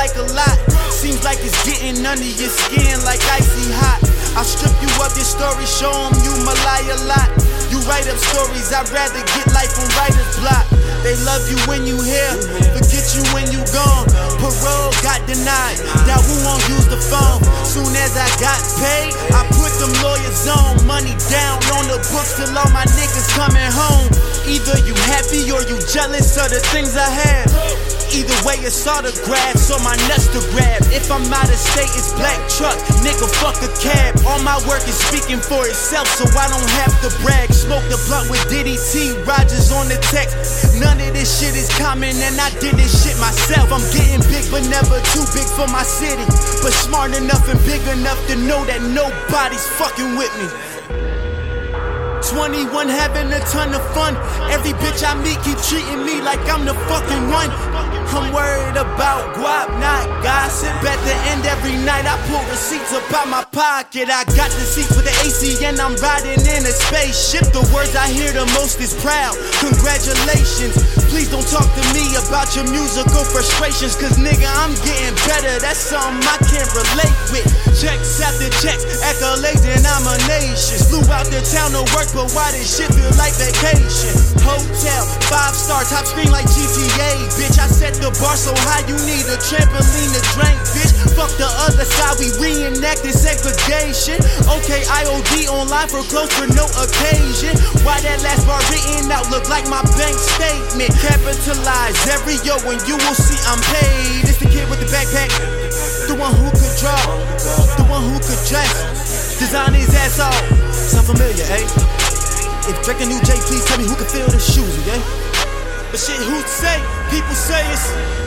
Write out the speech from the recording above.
like a lot. Seems like it's getting under your skin like icy hot. I'll strip you of your story, show 'em you lie a lot. You write up stories, I'd rather get life on writer's block. They love you when you here, forget you when you gone. Parole got denied, now who won't use the phone? Soon as I got paid, I put them lawyers on. Money down on the books till all my niggas coming home. Either you happy or you jealous of the things I have. Either way, it's autographs or my nuts to grab. If I'm out of state, it's black truck, nigga, fuck a cab. All my work is speaking for itself, so I don't have to brag. Smoke the blunt with Diddy T, Rogers on the text. None of this shit is common, and I did this shit myself. I'm getting big, but never too big for my city. But smart enough and big enough to know that nobody's fucking with me. 21 having a ton of fun. Every bitch I meet keep treating me like I'm the fucking one. I'm worried about guap, not gossip. At the end every night I pull receipts up out my pocket. I got the seats with the AC and I'm riding in a spaceship. The words I hear the most is proud, congratulations. Please don't talk to me about your musical frustrations, cause nigga I'm getting better, that's something I can't relate with. Checks after checks, accolades and nominations. Flew out the town to work, but why this shit feel like vacation? Hotel, 5-star, top screen like GTA, bitch. I set the bar so high you need a trampoline to drink, bitch. Fuck the other side, we reenacting segregation. Okay, IOD online for close for no occasion. Why that last bar written out look like my bank statement? Capitalize every yo and you will see I'm paid. It's the kid with the backpack, the one who could draw, the one who could dress, design his ass off. Sound familiar, eh? If Drake a new J, please tell me who can fill the shoes, okay? But shit, who'd say? People say it's